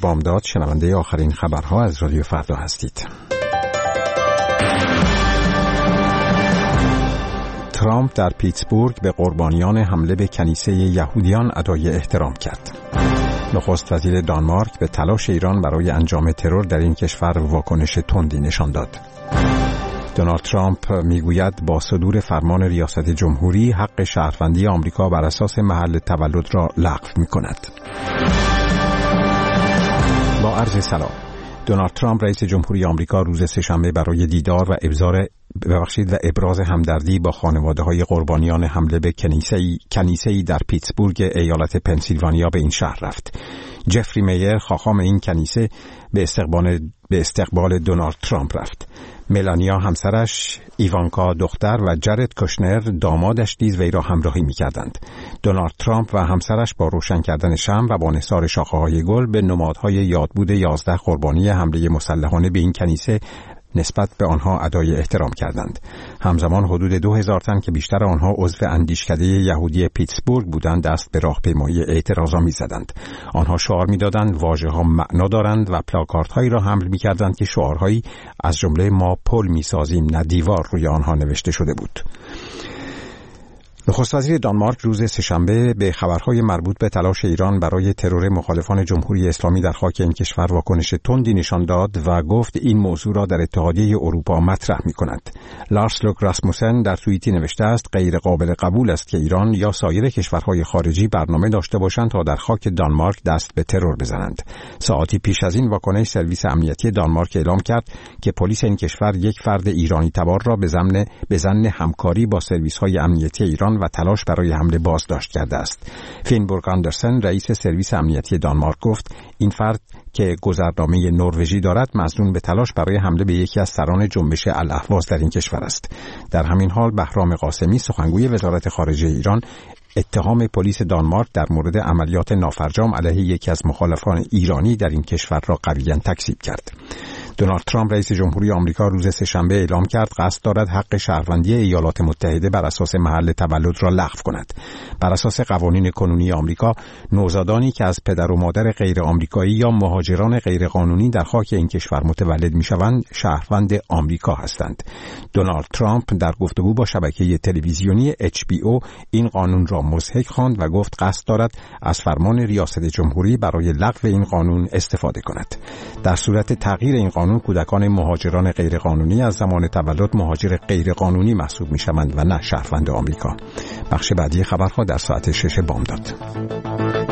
بامداد، شنونده آخرین خبرها از رادیو فردا هستید. ترامپ در پیتسبورگ به قربانیان حمله به کنیسه یهودیان ادای احترام کرد. نخست وزیر دانمارک به تلاش ایران برای انجام ترور در این کشور واکنش تندی نشان داد. دونالد ترامپ میگوید با صدور فرمان ریاست جمهوری حق شهروندی آمریکا بر اساس محل تولد را لغو می‌کند. با عرض سلام. دونالد ترامپ رئیس جمهوری آمریکا روز سه‌شنبه برای دیدار و ابراز همدردی با خانواده‌های قربانیان حمله به کنیسه‌ای در پیتسبورگ ایالت پنسیلوانیا به این شهر رفت. جفری میر، خاخام این کنیسه، به استقبال دونالد ترامپ رفت. ملانیا همسرش، ایوانکا دختر و جرد کوشنر دامادش نیز وی را همراهی می‌کردند. دونالد ترامپ و همسرش با روشن کردن شمع و با نثار شاخه‌های گل به نمادهای یادبود 11 قربانی حمله مسلحانه به این کنیسه نسبت به آنها ادای احترام کردند. همزمان حدود 2000 تن که بیشتر آنها عضو اندیشکده یهودی پیتسبورگ بودند دست به راهپیمایی اعتراض‌آمیز زدند. آنها شعار می‌دادند واژه‌ها معنا دارند و پلاکاردهایی را حمل می‌کردند که شعارهایی از جمله ما پل می‌سازیم نه دیوار روی آنها نوشته شده بود. نخست وزیر دانمارک روز سه‌شنبه به خبرهای مربوط به تلاش ایران برای ترور مخالفان جمهوری اسلامی در خاک این کشور واکنش تندی نشان داد و گفت این موضوع را در اتحادیه اروپا مطرح می‌کند. لارس لوک راسموسن در توییتی نوشته است غیر قابل قبول است که ایران یا سایر کشورهای خارجی برنامه داشته باشند تا در خاک دانمارک دست به ترور بزنند. ساعتی پیش از این واکنش سرویس امنیتی دانمارک اعلام کرد که پلیس این کشور یک فرد ایرانی تبار را به ظن همکاری با سرویس‌های امنیتی ایران و تلاش برای حمله بازداشت کرده است. فینبورگ آندرسن، رئیس سرویس امنیتی دانمارک، گفت این فرد که گذرنامه نروژی دارد مظنون به تلاش برای حمله به یکی از سران جنبش الاهواز در این کشور است. در همین حال بهرام قاسمی، سخنگوی وزارت خارجه ایران، اتهام پلیس دانمارک در مورد عملیات نافرجام علیه یکی از مخالفان ایرانی در این کشور را قویاً تکذیب کرد. دونالد ترامپ رئیس جمهوری آمریکا روز سه‌شنبه اعلام کرد قصد دارد حق شهروندی ایالات متحده بر اساس محل تولد را لغو کند. بر اساس قوانین کنونی آمریکا، نوزادانی که از پدر و مادر غیر آمریکایی یا مهاجران غیرقانونی در خاک این کشور متولد می‌شوند، شهروند آمریکا هستند. دونالد ترامپ در گفتگو با شبکه تلویزیونی HBO این قانون را مضحک خواند و گفت قصد دارد از فرمان ریاست جمهوری برای لغو این قانون استفاده کند. در صورت تغییر این قانون، کودکان مهاجران غیرقانونی از زمان تولد مهاجر غیرقانونی محسوب می‌شوند و نه شهروند آمریکا. بخش بعدی خبرها در ساعت 6 بامداد.